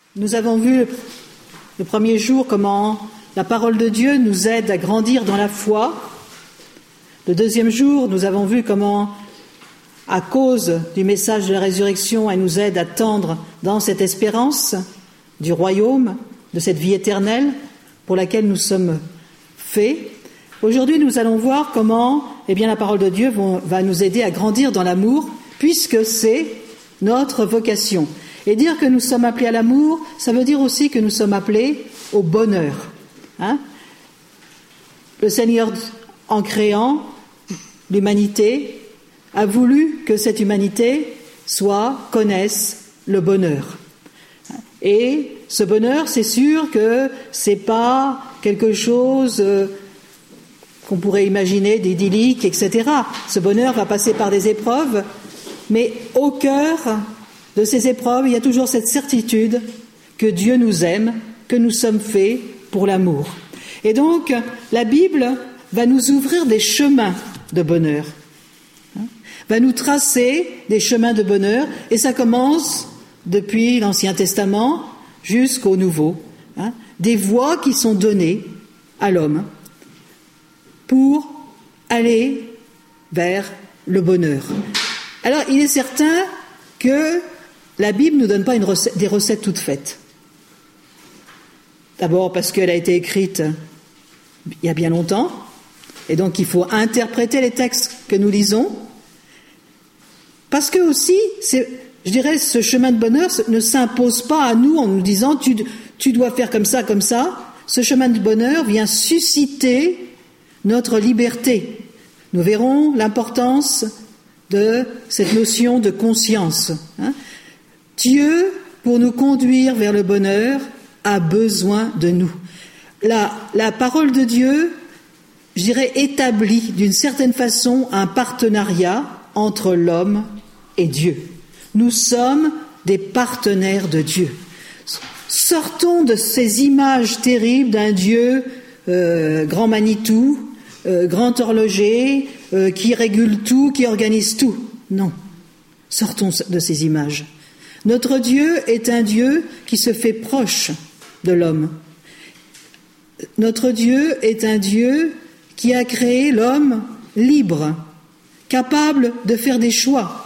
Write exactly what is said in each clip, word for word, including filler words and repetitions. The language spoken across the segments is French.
Nous avons vu le premier jour comment la parole de Dieu nous aide à grandir dans la foi. Le deuxième jour, nous avons vu comment, à cause du message de la résurrection, elle nous aide à tendre dans cette espérance du royaume, de cette vie éternelle pour laquelle nous sommes faits. Aujourd'hui, nous allons voir comment eh bien, la parole de Dieu va nous aider à grandir dans l'amour, puisque c'est notre vocation. Et dire que nous sommes appelés à l'amour, ça veut dire aussi que nous sommes appelés au bonheur. Hein ? Le Seigneur, en créant l'humanité, a voulu que cette humanité soit, connaisse le bonheur. Et ce bonheur, c'est sûr que c'est pas quelque chose euh, qu'on pourrait imaginer d'idyllique, et cetera. Ce bonheur va passer par des épreuves, mais au cœur de ces épreuves, il y a toujours cette certitude que Dieu nous aime, que nous sommes faits pour l'amour. Et donc, la Bible va nous ouvrir des chemins de bonheur, hein, va nous tracer des chemins de bonheur, et ça commence depuis l'Ancien Testament jusqu'au Nouveau, hein, des voies qui sont données à l'homme pour aller vers le bonheur. Alors, il est certain que la Bible ne nous donne pas une recette, des recettes toutes faites. D'abord parce qu'elle a été écrite il y a bien longtemps, et donc il faut interpréter les textes que nous lisons. Parce que aussi, c'est, je dirais, ce chemin de bonheur ne s'impose pas à nous en nous disant tu, tu dois faire comme ça, comme ça. Ce chemin de bonheur vient susciter notre liberté. Nous verrons l'importance de cette notion de conscience. Hein. Dieu, pour nous conduire vers le bonheur, a besoin de nous. La, la parole de Dieu, je dirais, établit d'une certaine façon un partenariat entre l'homme et Dieu. Nous sommes des partenaires de Dieu. Sortons de ces images terribles d'un Dieu euh, grand Manitou, euh, grand horloger, euh, qui régule tout, qui organise tout. Non, sortons de ces images. Notre Dieu est un Dieu qui se fait proche de l'homme. Notre Dieu est un Dieu qui a créé l'homme libre, capable de faire des choix,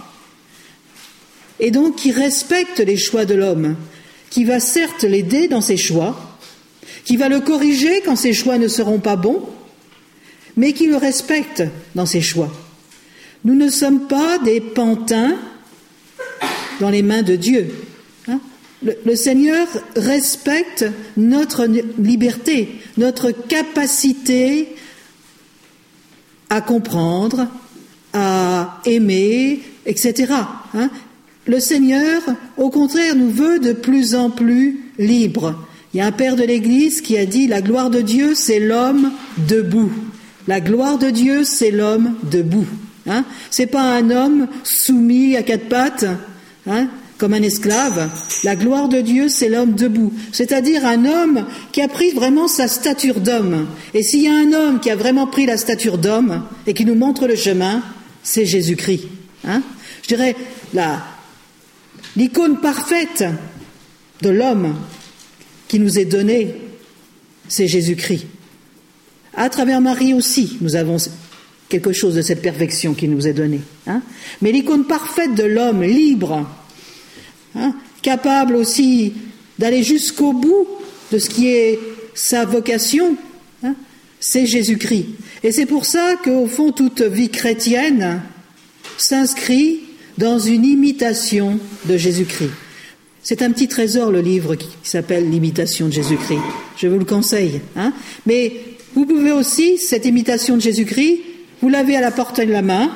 et donc qui respecte les choix de l'homme, qui va certes l'aider dans ses choix, qui va le corriger quand ses choix ne seront pas bons, mais qui le respecte dans ses choix. Nous ne sommes pas des pantins dans les mains de Dieu. Hein? Le, le Seigneur respecte notre liberté, notre capacité à comprendre, à aimer, et cetera. Hein? Le Seigneur, au contraire, nous veut de plus en plus libres. Il y a un père de l'Église qui a dit « La gloire de Dieu, c'est l'homme debout. La gloire de Dieu, c'est l'homme debout. Hein » C'est pas un homme soumis à quatre pattes, hein, comme un esclave. La gloire de Dieu, c'est l'homme debout. C'est-à-dire un homme qui a pris vraiment sa stature d'homme. Et s'il y a un homme qui a vraiment pris la stature d'homme et qui nous montre le chemin, c'est Jésus-Christ. Hein. Je dirais, la, l'icône parfaite de l'homme qui nous est donnée, c'est Jésus-Christ. À travers Marie aussi, nous avons quelque chose de cette perfection qui nous est donnée. Hein. Mais l'icône parfaite de l'homme libre, hein, capable aussi d'aller jusqu'au bout de ce qui est sa vocation, hein, c'est Jésus-Christ. Et c'est pour ça qu'au fond, toute vie chrétienne s'inscrit dans une imitation de Jésus-Christ. C'est un petit trésor, le livre qui s'appelle « L'imitation de Jésus-Christ ». Je vous le conseille. Hein. Mais vous pouvez aussi, cette imitation de Jésus-Christ, vous l'avez à la portée de la main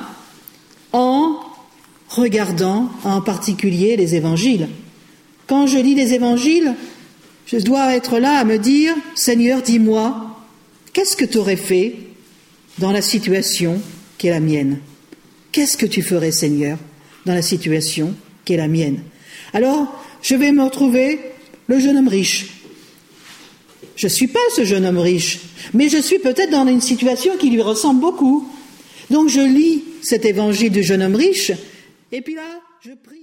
en regardant en particulier les évangiles. Quand je lis les évangiles, je dois être là à me dire « Seigneur, dis-moi, qu'est-ce que tu aurais fait dans la situation qui est la mienne ? Qu'est-ce que tu ferais, Seigneur, dans la situation qui est la mienne ?» Alors, je vais me retrouver le jeune homme riche. Je ne suis pas ce jeune homme riche, mais je suis peut-être dans une situation qui lui ressemble beaucoup. Donc je lis cet évangile du jeune homme riche, et puis là, je prie.